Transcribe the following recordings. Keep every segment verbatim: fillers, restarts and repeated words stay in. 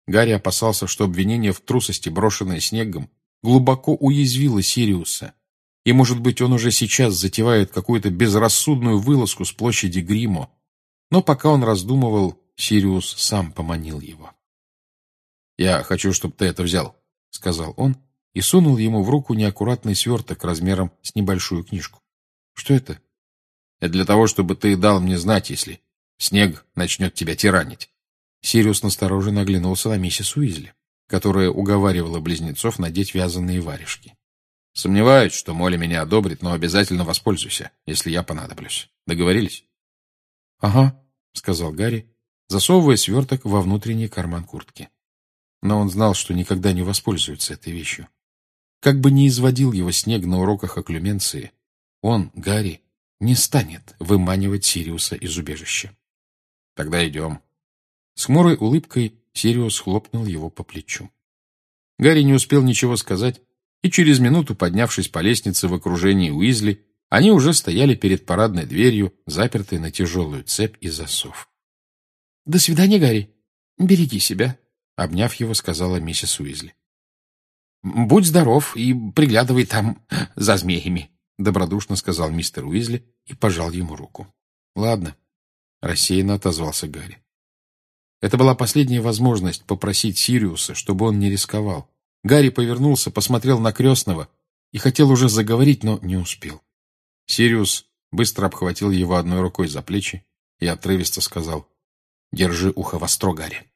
Гарри опасался, что обвинение в трусости, брошенное Снеггом, глубоко уязвило Сириуса, и, может быть, он уже сейчас затевает какую-то безрассудную вылазку с площади Гримо. Но пока он раздумывал, Сириус сам поманил его. «Я хочу, чтобы ты это взял», — сказал он, и сунул ему в руку неаккуратный сверток размером с небольшую книжку. «Что это?» «Это для того, чтобы ты дал мне знать, если Снегг начнет тебя тиранить». Сириус настороженно оглянулся на миссис Уизли, которая уговаривала близнецов надеть вязаные варежки. «Сомневаюсь, что Молли меня одобрит, но обязательно воспользуйся, если я понадоблюсь. Договорились?» «Ага», — сказал Гарри, засовывая сверток во внутренний карман куртки. Но он знал, что никогда не воспользуется этой вещью. Как бы ни изводил его Снегг на уроках окклюменции, он, Гарри, не станет выманивать Сириуса из убежища. «Тогда идем». С хмурой улыбкой Сириус хлопнул его по плечу. Гарри не успел ничего сказать, и через минуту, поднявшись по лестнице в окружении Уизли, они уже стояли перед парадной дверью, запертой на тяжелую цепь и засов. — До свидания, Гарри. Береги себя, — обняв его, сказала миссис Уизли. — Будь здоров и приглядывай там за змеями, — добродушно сказал мистер Уизли и пожал ему руку. — Ладно, — рассеянно отозвался Гарри. Это была последняя возможность попросить Сириуса, чтобы он не рисковал. Гарри повернулся, посмотрел на крестного и хотел уже заговорить, но не успел. Сириус быстро обхватил его одной рукой за плечи и отрывисто сказал: «Держи ухо востро, Гарри».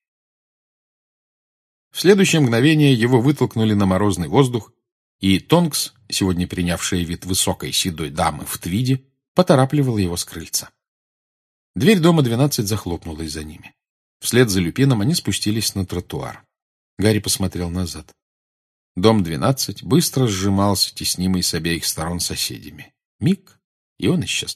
В следующее мгновение его вытолкнули на морозный воздух, и Тонкс, сегодня принявшая вид высокой седой дамы в твиде, поторапливала его с крыльца. Дверь дома двенадцать захлопнулась за ними. Вслед за Люпином они спустились на тротуар. Гарри посмотрел назад. Дом двенадцать быстро сжимался, теснимый с обеих сторон соседями. Миг, и он исчез.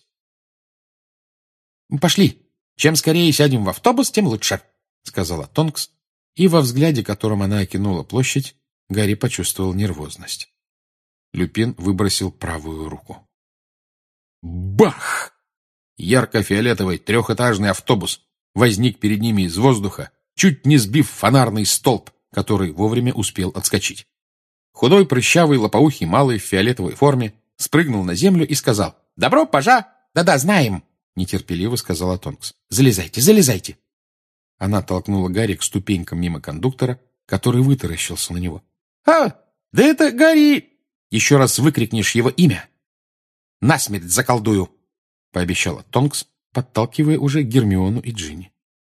«Пошли! Чем скорее сядем в автобус, тем лучше», — сказала Тонкс, и во взгляде, которым она окинула площадь, Гарри почувствовал нервозность. Люпин выбросил правую руку. Бах! Ярко-фиолетовый трехэтажный автобус возник перед ними из воздуха, чуть не сбив фонарный столб, который вовремя успел отскочить. Худой, прыщавый, лопоухий малый в фиолетовой форме спрыгнул на землю и сказал: «Добро, пожа! Да-да, знаем!» — нетерпеливо сказала Тонкс. «Залезайте, залезайте!» Она толкнула Гарри к ступенькам мимо кондуктора, который вытаращился на него. «А, да это Гарри!» «Еще раз выкрикнешь его имя, насмерть заколдую!» — пообещала Тонкс, подталкивая уже Гермиону и Джинни.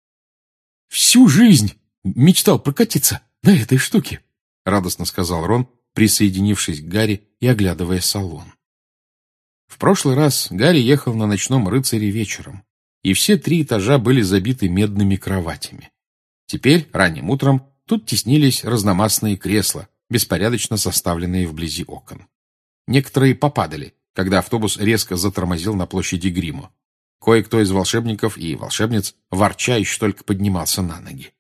«Всю жизнь мечтал прокатиться на этой штуке», — радостно сказал Рон, присоединившись к Гарри и оглядывая салон. В прошлый раз Гарри ехал на ночном рыцаре вечером, и все три этажа были забиты медными кроватями. Теперь, ранним утром, тут теснились разномастные кресла, беспорядочно составленные вблизи окон. Некоторые попадали, когда автобус резко затормозил на площади Гримо. Кое-кто из волшебников и волшебниц ворча еще только поднимался на ноги.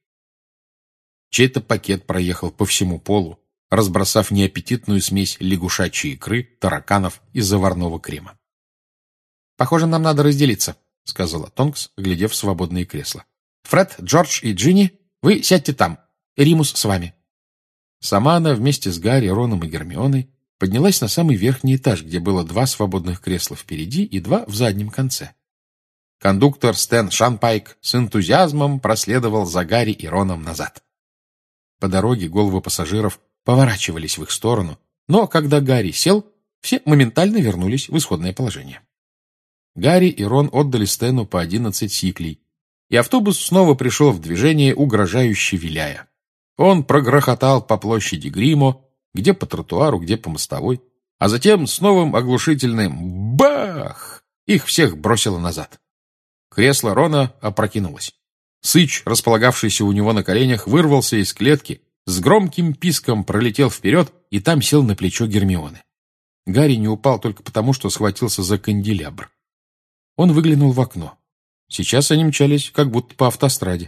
Чей-то пакет проехал по всему полу, разбросав неаппетитную смесь лягушачьей икры, тараканов и заварного крема. «Похоже, нам надо разделиться», — сказала Тонкс, глядев в свободные кресла. «Фред, Джордж и Джинни, вы сядьте там. Римус с вами». Сама она вместе с Гарри, Роном и Гермионой поднялась на самый верхний этаж, где было два свободных кресла впереди и два в заднем конце. Кондуктор Стэн Шанпайк с энтузиазмом проследовал за Гарри и Роном назад. По дороге головы пассажиров поворачивались в их сторону, но когда Гарри сел, все моментально вернулись в исходное положение. Гарри и Рон отдали Стэну по одиннадцать сиклей, и автобус снова пришел в движение, угрожающе виляя. Он прогрохотал по площади Гримо, где по тротуару, где по мостовой, а затем с новым оглушительным «бах!» их всех бросило назад. Кресло Рона опрокинулось. Сыч, располагавшийся у него на коленях, вырвался из клетки, с громким писком пролетел вперед и там сел на плечо Гермионы. Гарри не упал только потому, что схватился за канделябр. Он выглянул в окно. Сейчас они мчались, как будто по автостраде.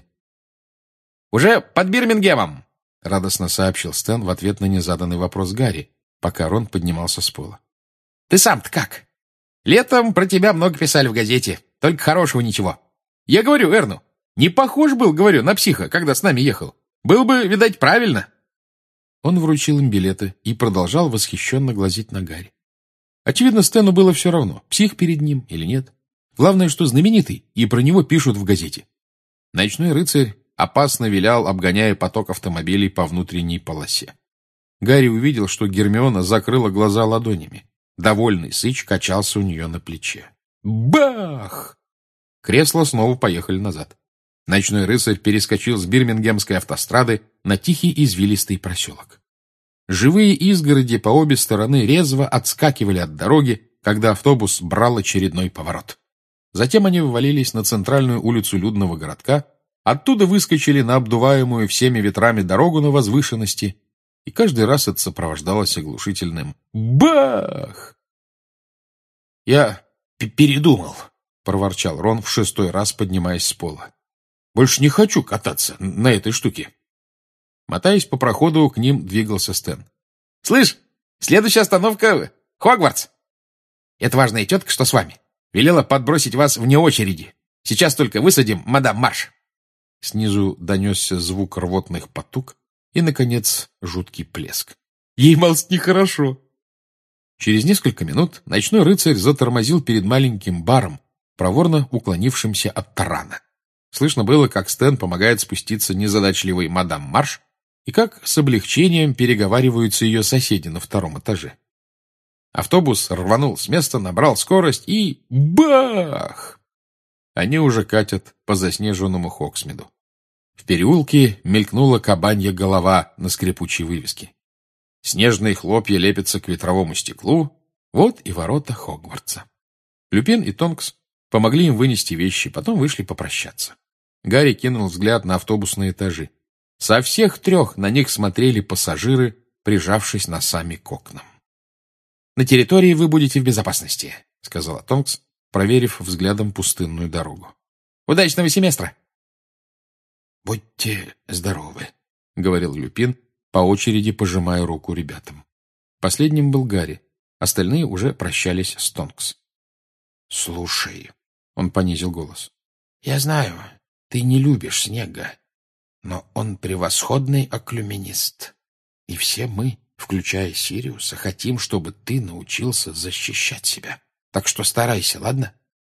«Уже под Бирмингемом!» — радостно сообщил Стэн в ответ на незаданный вопрос Гарри, пока Рон поднимался с пола. «Ты сам-то как? Летом про тебя много писали в газете, только хорошего ничего. Я говорю Эрну, не похож был, говорю, на психа, когда с нами ехал. Был бы, видать, правильно. Он вручил им билеты и продолжал восхищенно глазеть на Гарри. Очевидно, Стэну было все равно, псих перед ним или нет. Главное, что знаменитый, и про него пишут в газете. Ночной рыцарь опасно вилял, обгоняя поток автомобилей по внутренней полосе. Гарри увидел, что Гермиона закрыла глаза ладонями. Довольный сыч качался у нее на плече. Бах! Кресла снова поехали назад. Ночной рыцарь перескочил с Бирмингемской автострады на тихий извилистый проселок. Живые изгороди по обе стороны резво отскакивали от дороги, когда автобус брал очередной поворот. Затем они ввалились на центральную улицу людного городка, оттуда выскочили на обдуваемую всеми ветрами дорогу на возвышенности, и каждый раз это сопровождалось оглушительным «Бах!». «Я передумал», — проворчал Рон в шестой раз, поднимаясь с пола. «Больше не хочу кататься на этой штуке». Мотаясь по проходу, к ним двигался Стэн. «Слышь, следующая остановка — Хогвартс. Это важная тетка, что с вами. Велела подбросить вас вне очереди. Сейчас только высадим, мадам Марш». Снизу донесся звук рвотных потуг и, наконец, жуткий плеск. «Ей, малость, нехорошо». Через несколько минут ночной рыцарь затормозил перед маленьким баром, проворно уклонившимся от тарана. Слышно было, как Стэн помогает спуститься незадачливой мадам Марш и как с облегчением переговариваются ее соседи на втором этаже. Автобус рванул с места, набрал скорость и... бах! Они уже катят по заснеженному Хоксмиду. В переулке мелькнула кабанья голова на скрипучей вывеске. Снежные хлопья лепятся к ветровому стеклу. Вот и ворота Хогвартса. Люпин и Тонкс помогли им вынести вещи, потом вышли попрощаться. Гарри кинул взгляд на автобусные этажи. Со всех трех на них смотрели пассажиры, прижавшись носами к окнам. «На территории вы будете в безопасности», — сказала Тонкс, проверив взглядом пустынную дорогу. «Удачного семестра!» «Будьте здоровы», — говорил Люпин, по очереди пожимая руку ребятам. Последним был Гарри, остальные уже прощались с Тонкс. «Слушай», — он понизил голос, — «я знаю, ты не любишь Снегга, но он превосходный окклюменист, и все мы, включая Сириуса, хотим, чтобы ты научился защищать себя. Так что старайся, ладно?»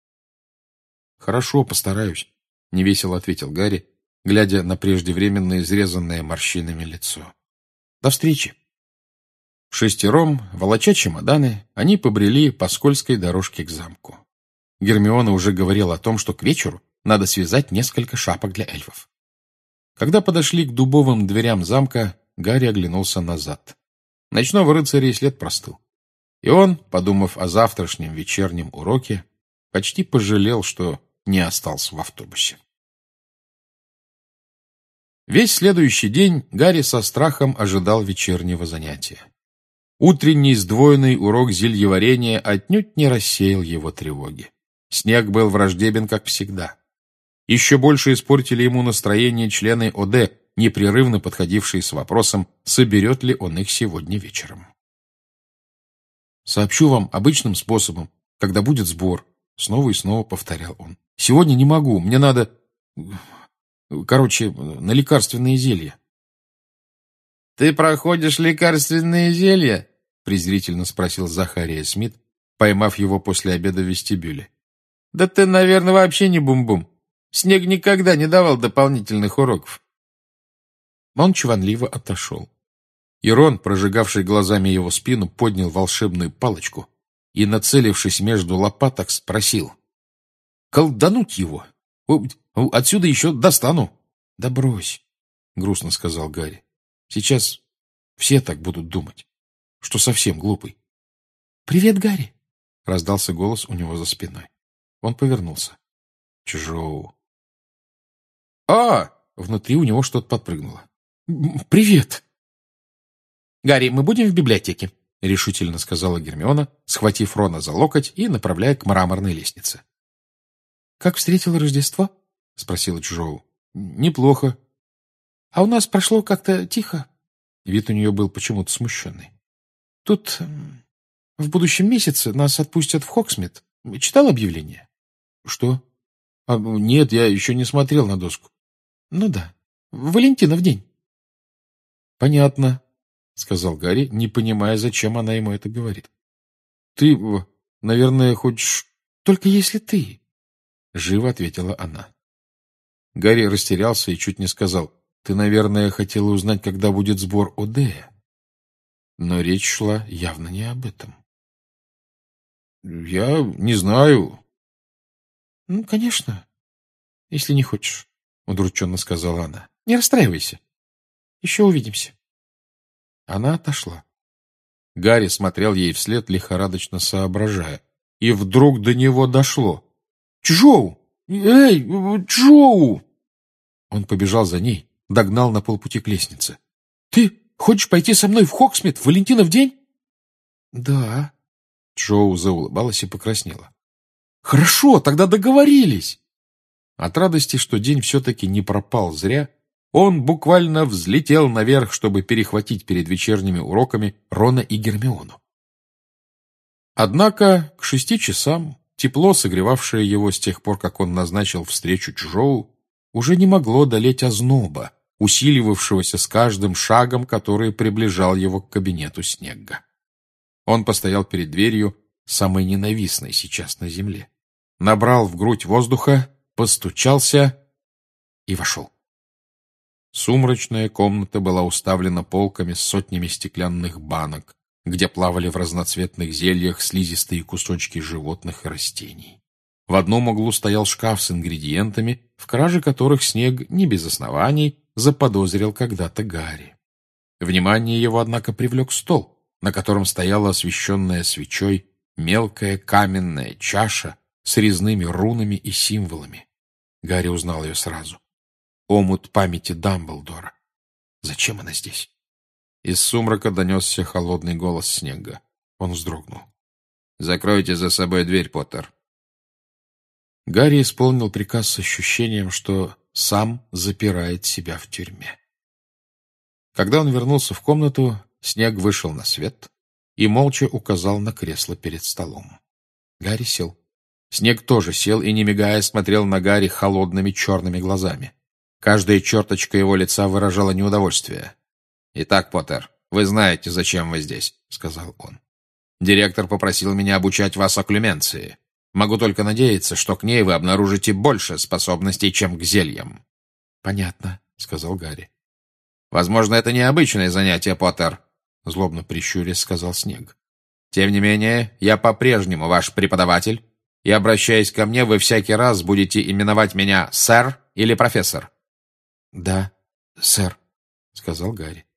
«Хорошо, постараюсь», — невесело ответил Гарри, глядя на преждевременно изрезанное морщинами лицо. «До встречи». Шестером, волоча чемоданы, они побрели по скользкой дорожке к замку. Гермиона уже говорила о том, что к вечеру надо связать несколько шапок для эльфов. Когда подошли к дубовым дверям замка, Гарри оглянулся назад. Ночного рыцаря и след простыл. И он, подумав о завтрашнем вечернем уроке, почти пожалел, что не остался в автобусе. Весь следующий день Гарри со страхом ожидал вечернего занятия. Утренний сдвоенный урок зельеварения отнюдь не рассеял его тревоги. Снег был враждебен, как всегда. Еще больше испортили ему настроение члены ОД, непрерывно подходившие с вопросом, соберет ли он их сегодня вечером. «Сообщу вам обычным способом, когда будет сбор», — снова и снова повторял он. «Сегодня не могу, мне надо... Короче, на лекарственные зелья». «Ты проходишь лекарственные зелья?» — презрительно спросил Захария Смит, поймав его после обеда в вестибюле. «Да ты, наверное, вообще не бум-бум. Снег никогда не давал дополнительных уроков». Он чванливо отошел. И Рон, прожигавший глазами его спину, поднял волшебную палочку и, нацелившись между лопаток, спросил: «Колдануть его? Отсюда еще достану». «Да брось», — грустно сказал Гарри. «Сейчас все так будут думать, что совсем глупый». «Привет, Гарри», — раздался голос у него за спиной. Он повернулся. Чжоу. «А!» — внутри у него что-то подпрыгнуло. «Привет!» «Гарри, мы будем в библиотеке», — решительно сказала Гермиона, схватив Рона за локоть и направляя к мраморной лестнице. «Как встретил Рождество?» — спросила Чжоу. «Неплохо». «А у нас прошло как-то тихо». Вид у нее был почему-то смущенный. «Тут в будущем месяце нас отпустят в Хоксмит. Читал объявление?» «Что?» а, «Нет, я еще не смотрел на доску». «Ну да. Валентина в день. Понятно, — сказал Гарри, не понимая, зачем она ему это говорит. Ты, наверное, хочешь... Только если ты, — живо ответила она. Гарри растерялся и чуть не сказал: ты, наверное, хотела узнать, когда будет сбор Одея. Но речь шла явно не об этом. Я не знаю. Ну, конечно, если не хочешь, — удрученно сказала она. Не расстраивайся. Еще увидимся. Она отошла. Гарри смотрел ей вслед, лихорадочно соображая. И вдруг до него дошло. «Джоу! Эй, Джоу!» Он побежал за ней, догнал на полпути к лестнице. «Ты хочешь пойти со мной в Хоксмит в Валентинов день?» «Да». Джоу заулыбалась и покраснела. «Хорошо, тогда договорились!» От радости, что день все-таки не пропал зря, он буквально взлетел наверх, чтобы перехватить перед вечерними уроками Рона и Гермиону. Однако к шести часам тепло, согревавшее его с тех пор, как он назначил встречу Джоу, уже не могло одолеть озноба, усиливавшегося с каждым шагом, который приближал его к кабинету Снегга. Он постоял перед дверью, самой ненавистной сейчас на земле, набрал в грудь воздуха, постучался и вошел. Сумрачная комната была уставлена полками с сотнями стеклянных банок, где плавали в разноцветных зельях слизистые кусочки животных и растений. В одном углу стоял шкаф с ингредиентами, в краже которых Снегг не без оснований заподозрил когда-то Гарри. Внимание его, однако, привлек стол, на котором стояла освещенная свечой мелкая каменная чаша с резными рунами и символами. Гарри узнал ее сразу. Омут памяти Дамблдора. Зачем она здесь? Из сумрака донесся холодный голос Снегга. Он вздрогнул. «Закройте за собой дверь, Поттер». Гарри исполнил приказ с ощущением, что сам запирает себя в тюрьме. Когда он вернулся в комнату, Снегг вышел на свет и молча указал на кресло перед столом. Гарри сел. Снегг тоже сел и, не мигая, смотрел на Гарри холодными черными глазами. Каждая черточка его лица выражала неудовольствие. «Итак, Поттер, вы знаете, зачем вы здесь», — сказал он. «Директор попросил меня обучать вас окклюменции. Могу только надеяться, что к ней вы обнаружите больше способностей, чем к зельям». «Понятно», — сказал Гарри. «Возможно, это необычное занятие, Поттер», — злобно прищурясь сказал Снегг. «Тем не менее, я по-прежнему ваш преподаватель, и, обращаясь ко мне, вы всякий раз будете именовать меня сэр или профессор». «Да, сэр», — сказал Гарри.